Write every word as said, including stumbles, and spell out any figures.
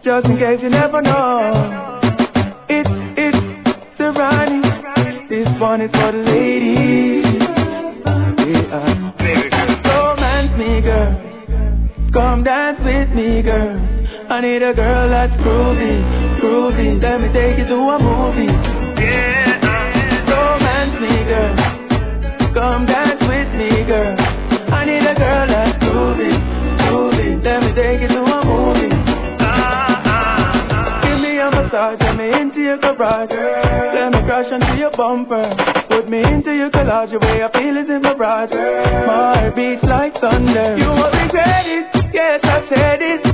just in case you never know. It's, it's Serrani. This one is for the ladies. Yeah. Romance me, girl. Come dance with me, girl. I need a girl that's groovy, groovy. Let me take you to a movie. Yeah. Romance me, girl. Come dance with me, girl. I need a girl that's groovy, groovy. Let me take you to a movie. Give me a massage, let me into your garage. Let me crash onto your bumper. Put me into your collage, the way I feel is in my barrage. My heart beats like thunder. You won't regret it, yes I said it.